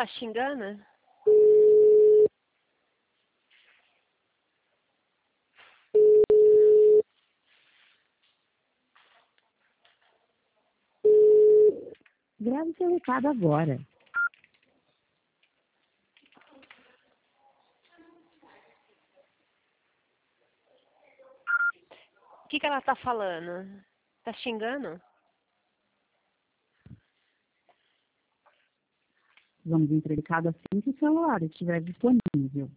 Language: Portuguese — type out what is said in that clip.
Tá xingando? Grave seu recado agora. O que ela tá falando? Tá xingando? Vamos entregar assim que o celular estiver disponível.